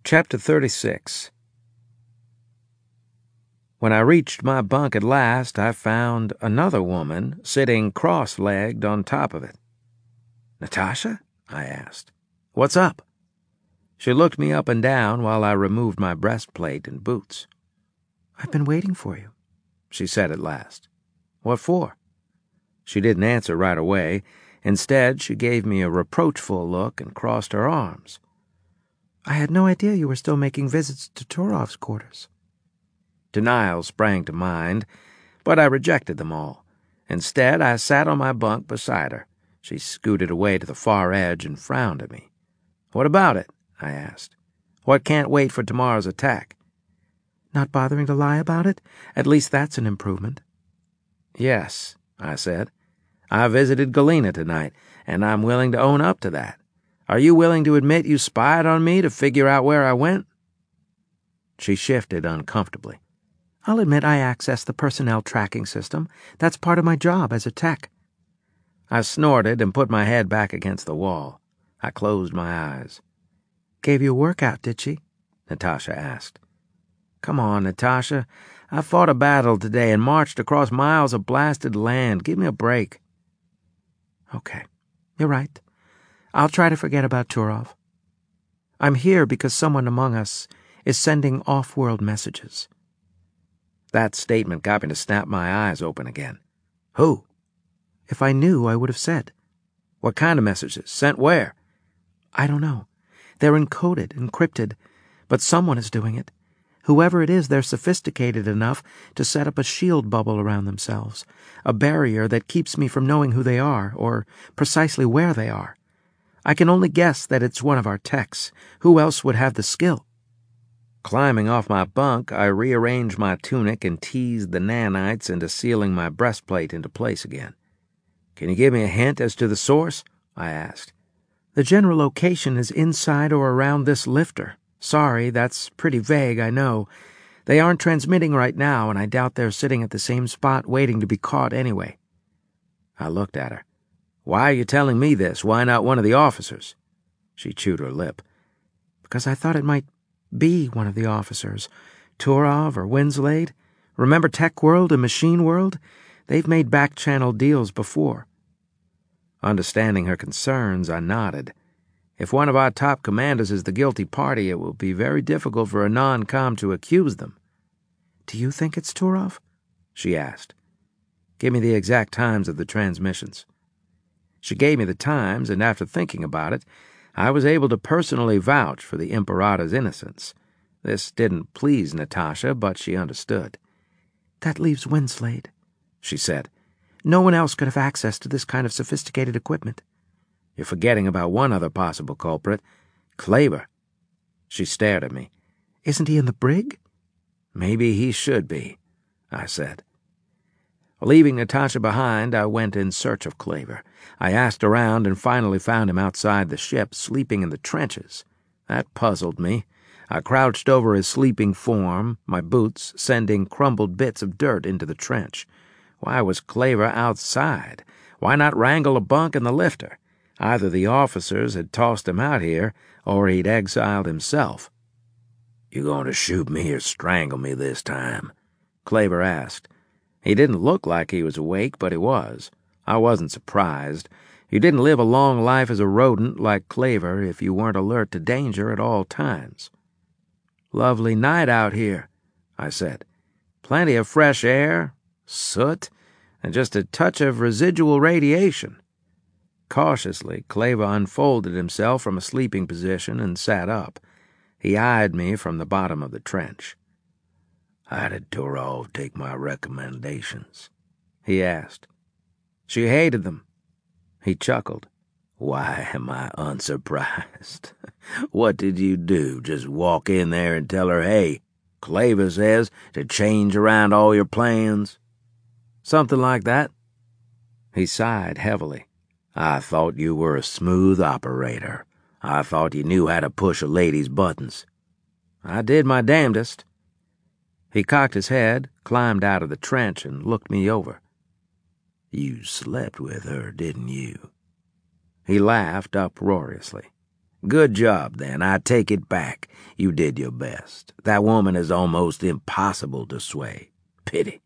Chapter 36. When I reached my bunk at last, I found another woman sitting cross-legged on top of it. "Natasha?" I asked. "What's up?" She looked me up and down while I removed my breastplate and boots. "I've been waiting for you," she said at last. "What for?" She didn't answer right away. Instead, she gave me a reproachful look and crossed her arms. "I had no idea you were still making visits to Turov's quarters." Denial sprang to mind, but I rejected them all. Instead, I sat on my bunk beside her. She scooted away to the far edge and frowned at me. "What about it?" I asked. "What can't wait for tomorrow's attack?" "Not bothering to lie about it? At least that's an improvement." "Yes," I said. "I visited Galena tonight, and I'm willing to own up to that. Are you willing to admit you spied on me to figure out where I went?" She shifted uncomfortably. "I'll admit I accessed the personnel tracking system. That's part of my job as a tech." I snorted and put my head back against the wall. I closed my eyes. "Gave you a workout, did she?" Natasha asked. "Come on, Natasha. I fought a battle today and marched across miles of blasted land. Give me a break." "Okay, you're right. I'll try to forget about Turov. I'm here because someone among us is sending off-world messages." That statement got me to snap my eyes open again. "Who?" "If I knew, I would have said." "What kind of messages? Sent where?" "I don't know. They're encoded, encrypted, but someone is doing it. Whoever it is, they're sophisticated enough to set up a shield bubble around themselves, a barrier that keeps me from knowing who they are, or precisely where they are. I can only guess that it's one of our techs. Who else would have the skill?" Climbing off my bunk, I rearranged my tunic and teased the nanites into sealing my breastplate into place again. "Can you give me a hint as to the source?" I asked. "The general location is inside or around this lifter. Sorry, that's pretty vague, I know. They aren't transmitting right now, and I doubt they're sitting at the same spot waiting to be caught anyway." I looked at her. "Why are you telling me this? Why not one of the officers?" She chewed her lip. "Because I thought it might be one of the officers. Turov or Winslade. Remember Tech World and Machine World? They've made back-channel deals before." Understanding her concerns, I nodded. If one of our top commanders is the guilty party, it will be very difficult for a non-com to accuse them. "Do you think it's Turov?" she asked. "Give me the exact times of the transmissions." She gave me the times, and after thinking about it, I was able to personally vouch for the Imperator's innocence. This didn't please Natasha, but she understood. "That leaves Winslade," she said. "No one else could have access to this kind of sophisticated equipment." "You're forgetting about one other possible culprit, Klaber." She stared at me. "Isn't he in the brig?" "Maybe he should be," I said. Leaving Natasha behind, I went in search of Klaber. I asked around and finally found him outside the ship, sleeping in the trenches. That puzzled me. I crouched over his sleeping form, my boots sending crumbled bits of dirt into the trench. Why was Klaber outside? Why not wrangle a bunk in the lifter? Either the officers had tossed him out here, or he'd exiled himself. "You going to shoot me or strangle me this time?" Klaber asked. He didn't look like he was awake, but he was. I wasn't surprised. You didn't live a long life as a rodent like Klaber if you weren't alert to danger at all times. "Lovely night out here," I said. "Plenty of fresh air, soot, and just a touch of residual radiation." Cautiously, Klaber unfolded himself from a sleeping position and sat up. He eyed me from the bottom of the trench. "How did Turov take my recommendations?" he asked. "She hated them." He chuckled. "Why am I unsurprised? What did you do? Just walk in there and tell her, 'Hey, Klaber says to change around all your plans'?" "Something like that." He sighed heavily. "I thought you were a smooth operator. I thought you knew how to push a lady's buttons." "I did my damnedest." He cocked his head, climbed out of the trench, and looked me over. "You slept with her, didn't you?" He laughed uproariously. Good job, then. I take it back. You did your best. That woman is almost impossible to sway. Pity.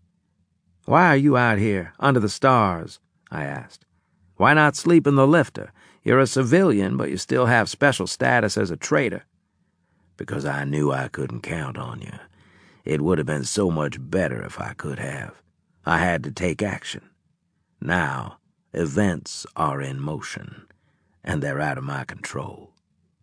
Why are you out here, under the stars? I asked. Why not sleep in the lifter? You're a civilian, but you still have special status as a traitor. Because I knew I couldn't count on you. It would have been so much better if I could have. I had to take action. Now, events are in motion, and they're out of my control.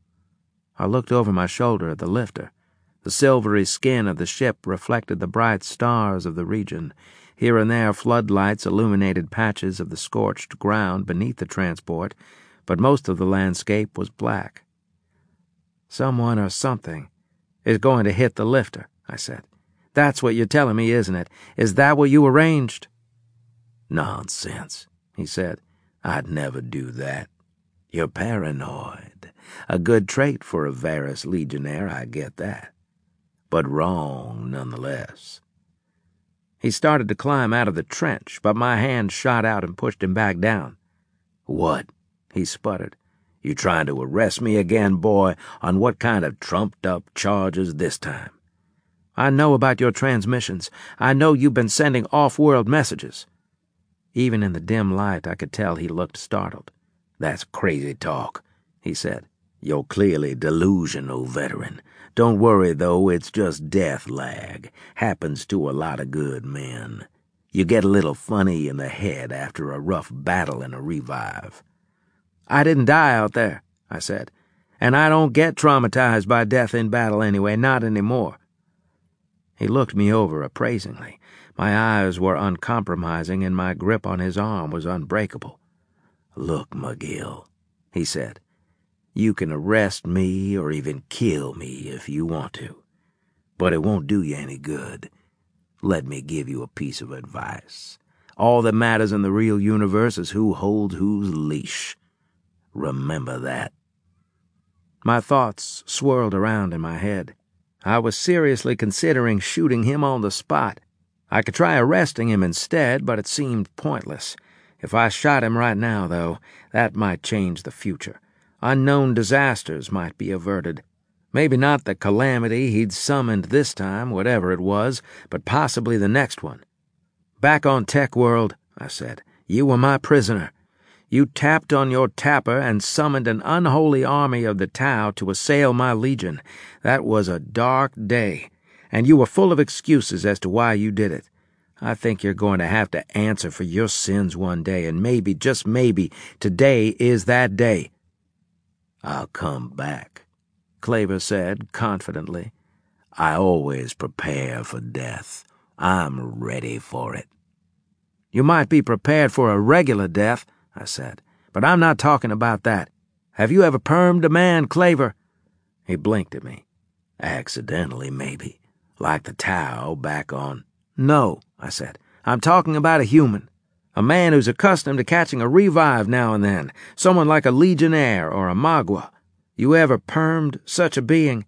I looked over my shoulder at the lifter. The silvery skin of the ship reflected the bright stars of the region. Here and there floodlights illuminated patches of the scorched ground beneath the transport, but most of the landscape was black. Someone or something is going to hit the lifter, I said. That's what you're telling me, isn't it? Is that what you arranged? Nonsense, he said. I'd never do that. You're paranoid. A good trait for a Varus legionnaire, I get that. But wrong nonetheless. He started to climb out of the trench, but my hand shot out and pushed him back down. What? He sputtered. You trying to arrest me again, boy? On what kind of trumped-up charges this time? I know about your transmissions. I know you've been sending off-world messages. Even in the dim light, I could tell he looked startled. That's crazy talk, he said. You're clearly delusional, veteran. Don't worry, though, it's just death lag. Happens to a lot of good men. You get a little funny in the head after a rough battle and a revive. I didn't die out there, I said, and I don't get traumatized by death in battle anyway, not anymore. He looked me over appraisingly. My eyes were uncompromising and my grip on his arm was unbreakable. Look, McGill, he said, you can arrest me or even kill me if you want to, but it won't do you any good. Let me give you a piece of advice. All that matters in the real universe is who holds whose leash. Remember that. My thoughts swirled around in my head. I was seriously considering shooting him on the spot. I could try arresting him instead, but it seemed pointless. If I shot him right now, though, that might change the future. Unknown disasters might be averted. Maybe not the calamity he'd summoned this time, whatever it was, but possibly the next one. Back on Tech World, I said, you were my prisoner. You tapped on your tapper and summoned an unholy army of the Tau to assail my legion. That was a dark day, and you were full of excuses as to why you did it. I think you're going to have to answer for your sins one day, and maybe, just maybe, today is that day. I'll come back, Claver said confidently. I always prepare for death. I'm ready for it. You might be prepared for a regular death, I said, but I'm not talking about that. Have you ever permed a man, Claver? He blinked at me. Accidentally, maybe. Like the Tau back on... No, I said. I'm talking about a human. A man who's accustomed to catching a revive now and then. Someone like a legionnaire or a Magua. You ever permed such a being?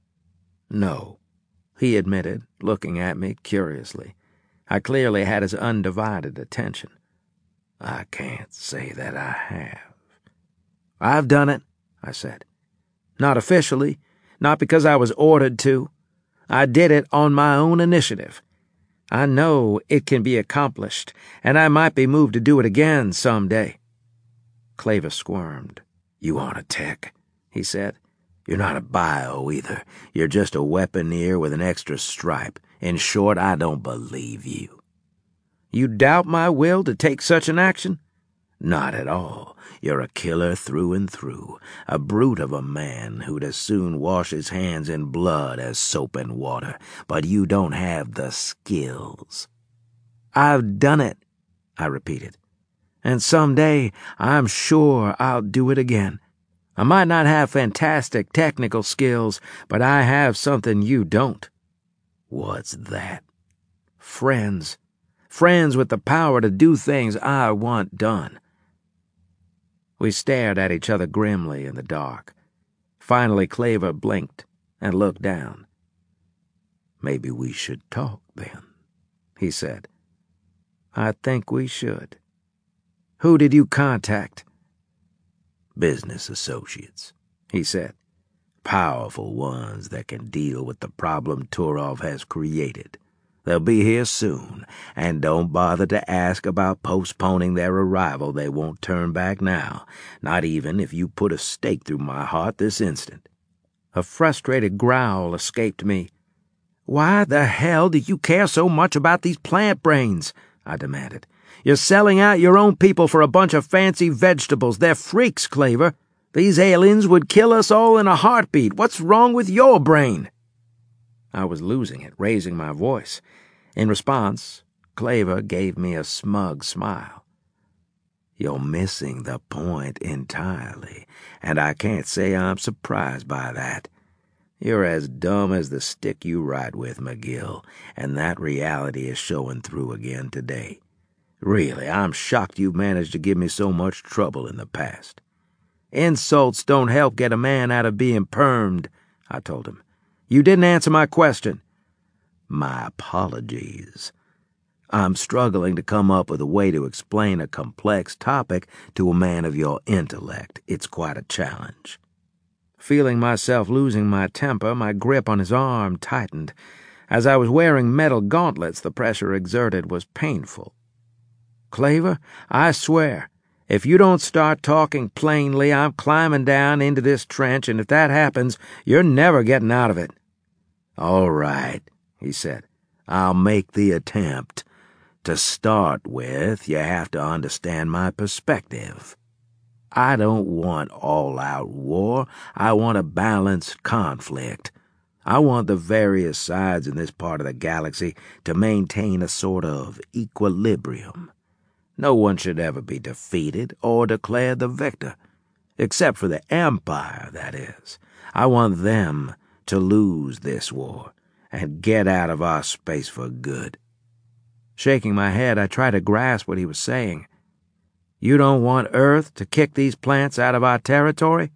No, he admitted, looking at me curiously. I clearly had his undivided attention. I can't say that I have. I've done it, I said. Not officially, not because I was ordered to. I did it on my own initiative. I know it can be accomplished, and I might be moved to do it again someday. Claver squirmed. You aren't a tech, he said. You're not a bio either. You're just a weaponeer with an extra stripe. In short, I don't believe you. You doubt my will to take such an action? Not at all. You're a killer through and through, a brute of a man who'd as soon wash his hands in blood as soap and water, but you don't have the skills. I've done it, I repeated, and someday I'm sure I'll do it again. I might not have fantastic technical skills, but I have something you don't. What's that? Friends. Friends with the power to do things I want done. We stared at each other grimly in the dark. Finally, Claver blinked and looked down. Maybe we should talk, then, he said. I think we should. Who did you contact? Business associates. he said. "Powerful ones that can deal with the problem Turov has created. They'll be here soon, and don't bother to ask about postponing their arrival. They won't turn back now, not even if you put a stake through my heart this instant." A frustrated growl escaped me. "Why the hell do you care so much about these plant brains?" I demanded. "You're selling out your own people for a bunch of fancy vegetables. They're freaks, Claver. These aliens would kill us all in a heartbeat. What's wrong with your brain?" I was losing it, raising my voice. In response, Claver gave me a smug smile. "You're missing the point entirely, and I can't say I'm surprised by that. You're as dumb as the stick you ride with, McGill, and that reality is showing through again today. Really, I'm shocked you've managed to give me so much trouble in the past." "Insults don't help get a man out of being permed," I told him. "You didn't answer my question." "My apologies. I'm struggling to come up with a way to explain a complex topic to a man of your intellect. It's quite a challenge." Feeling myself losing my temper, my grip on his arm tightened. As I was wearing metal gauntlets, the pressure exerted was painful. "Claver, I swear, if you don't start talking plainly, I'm climbing down into this trench, and if that happens, you're never getting out of it." "All right," he said. "I'll make the attempt. To start with, you have to understand my perspective. I don't want all-out war. I want a balanced conflict. I want the various sides in this part of the galaxy to maintain a sort of equilibrium. No one should ever be defeated or declared the victor, except for the Empire, that is. I want them to lose this war and get out of our space for good." Shaking my head, I tried to grasp what he was saying. "You don't want Earth to kick these plants out of our territory?"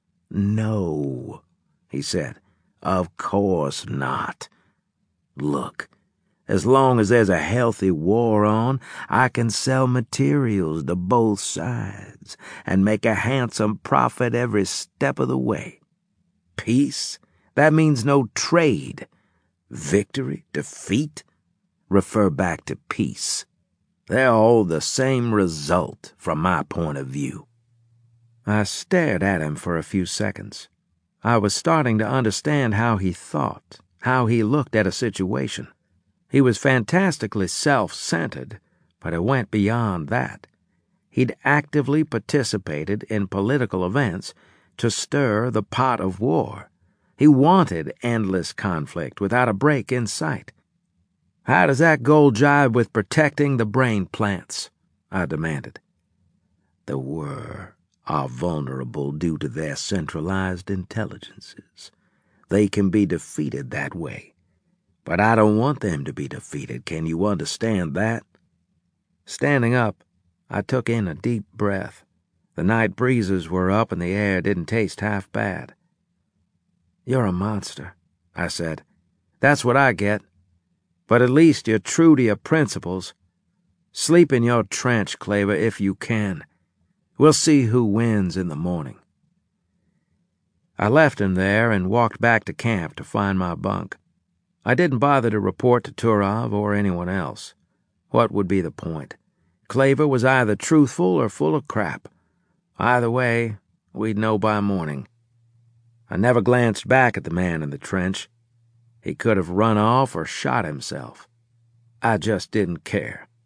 "No," he said. "Of course not. Look, as long as there's a healthy war on, I can sell materials to both sides and make a handsome profit every step of the way. Peace? That means no trade. Victory? Defeat? Refer back to peace. They're all the same result from my point of view." I stared at him for a few seconds. I was starting to understand how he thought, how he looked at a situation. He was fantastically self-centered, but it went beyond that. He'd actively participated in political events to stir the pot of war. He wanted endless conflict without a break in sight. "How does that goal jibe with protecting the brain plants?" I demanded. "The Whirr are vulnerable due to their centralized intelligences. They can be defeated that way. But I don't want them to be defeated. Can you understand that?" Standing up, I took in a deep breath. The night breezes were up and the air didn't taste half bad. "You're a monster," I said. "That's what I get. But at least you're true to your principles. Sleep in your trench, Claver, if you can. We'll see who wins in the morning." I left him there and walked back to camp to find my bunk. I didn't bother to report to Turov or anyone else. What would be the point? Claver was either truthful or full of crap. Either way, we'd know by morning. I never glanced back at the man in the trench. He could have run off or shot himself. I just didn't care.